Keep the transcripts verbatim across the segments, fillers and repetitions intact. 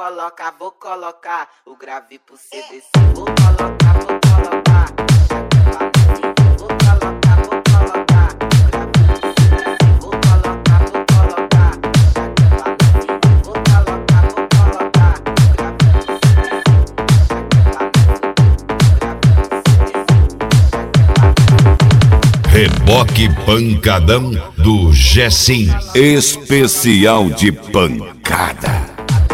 colocar, vou colocar o grave pro C D C. Vou colocar, vou colocar. Vou colocar, vou colocar o grave pro C D C. Vou colocar, vou colocar. Vou colocar, vou colocar o grave pro C D C. Reboque pancadão do Gessim. Especial de pancada.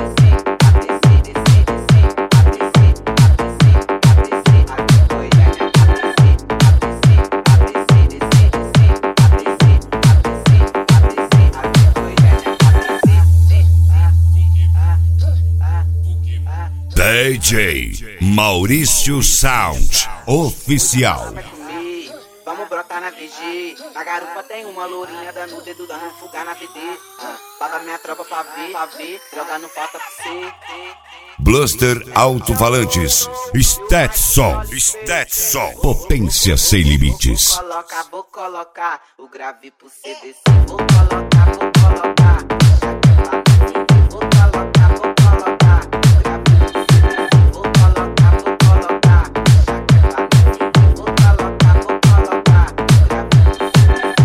D J Maurício Sound Oficial. Vamos brotar na V G. Na garupa tem uma lourinha dando o dedo, dando fuga na V D. Ah, paga minha tropa pra ver, pra ver. Joga no falta pra você. Bluster Alto-Falantes. Stetson. Stetson. Potência sem limites. Vou colocar, vou colocar o grave pro C D C. Vou colocar, vou colocar. Vou colocar, vou colocar o grave pro C D C. Vou colocar, vou colocar. Vou colocar, vou colocar o grave pro C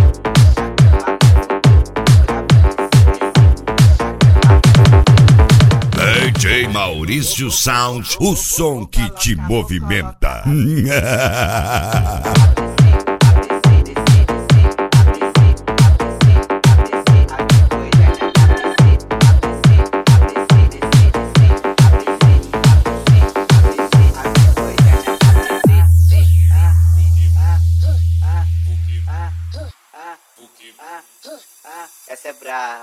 D C. D J Maurício Sound, o som que te movimenta.